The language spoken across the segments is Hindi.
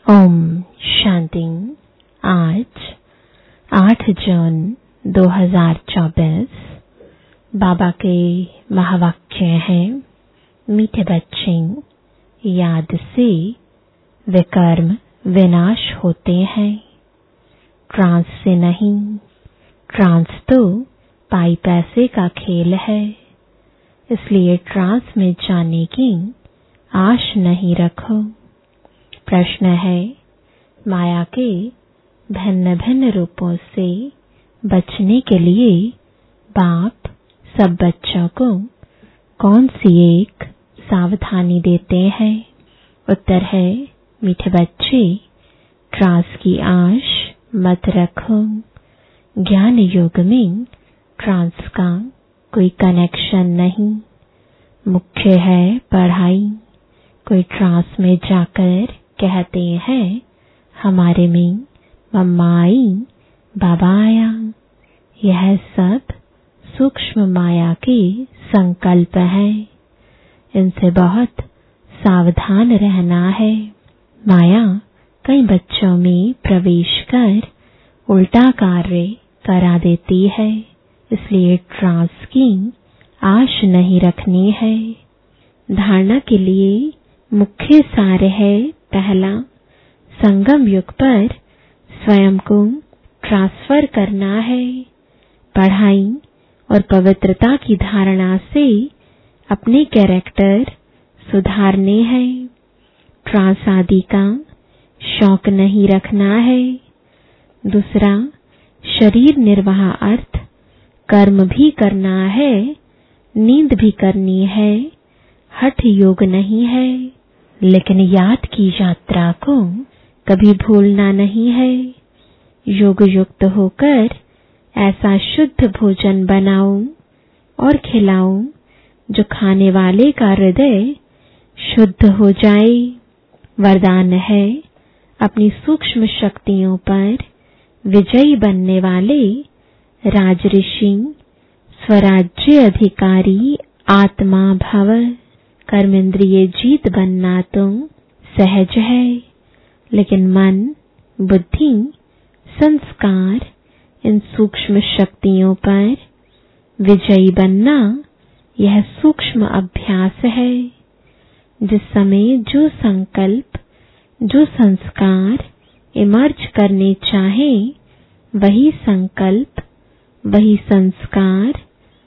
ओम शांति। आज 8 जून 2024 बाबा के महावाक्य हैं, मीठे बच्चे, याद से विकर्म विनाश होते हैं, ट्रांस से नहीं। ट्रांस तो पाई पैसे का खेल है, इसलिए ट्रांस में जाने की आश नहीं रखो। प्रश्न है, माया के भिन्न भिन्न रूपों से बचने के लिए बाप सब बच्चों को कौन सी एक सावधानी देते हैं? उत्तर है, मीठे बच्चे, ट्रांस की आश मत रखो। ज्ञान युग में ट्रांस का कोई कनेक्शन नहीं, मुख्य है पढ़ाई। कोई ट्रांस में जाकर कहते हैं, हमारे में मम्मा आई, बाबा आया। यह सब सूक्ष्म माया के संकल्प है, इनसे बहुत सावधान रहना है। माया कई बच्चों में प्रवेश कर उल्टा कार्य करा देती है, इसलिए ट्रांस की आश नहीं रखनी है। धारणा के लिए मुख्य सार है, पहला, संगम युग पर स्वयं को ट्रांसफर करना है। पढ़ाई और पवित्रता की धारणा से अपने कैरेक्टर सुधारने हैं। ट्रांस आदि का शौक नहीं रखना है। दूसरा, शरीर निर्वाह अर्थ कर्म भी करना है, नींद भी करनी है, हठ योग नहीं है, लेकिन याद की यात्रा को कभी भूलना नहीं है। योग युक्त होकर ऐसा शुद्ध भोजन बनाओ और खिलाओ जो खाने वाले का हृदय शुद्ध हो जाए। वरदान है, अपनी सूक्ष्म शक्तियों पर विजयी बनने वाले राजऋषि, स्वराज्य अधिकारी आत्मा भव। कर्मेंद्रिय जीत बनना तो सहज है, लेकिन मन, बुद्धि, संस्कार, इन सूक्ष्म शक्तियों पर विजयी बनना यह सूक्ष्म अभ्यास है। जिस समय जो संकल्प, जो संस्कार इमर्ज करने चाहे, वही संकल्प, वही संस्कार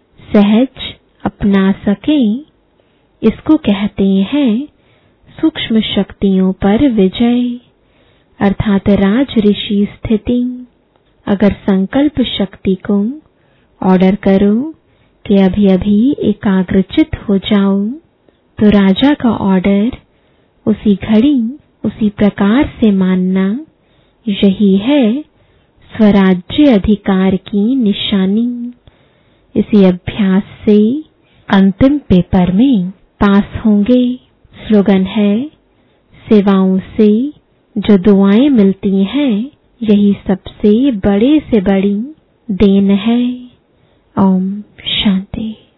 सहज अपना सके, इसको कहते हैं सूक्ष्म शक्तियों पर विजय, अर्थात राज ऋषि स्थिति। अगर संकल्प शक्ति को ऑर्डर करो कि अभी अभी एकाग्रचित हो जाओ, तो राजा का ऑर्डर उसी घड़ी उसी प्रकार से मानना, यही है स्वराज्य अधिकार की निशानी। इसी अभ्यास से अंतिम पेपर में पास होंगे। स्लोगन है, सेवाओं से जो दुआएं मिलती हैं, यही सबसे बड़े से बड़ी देन है। ओम शांति।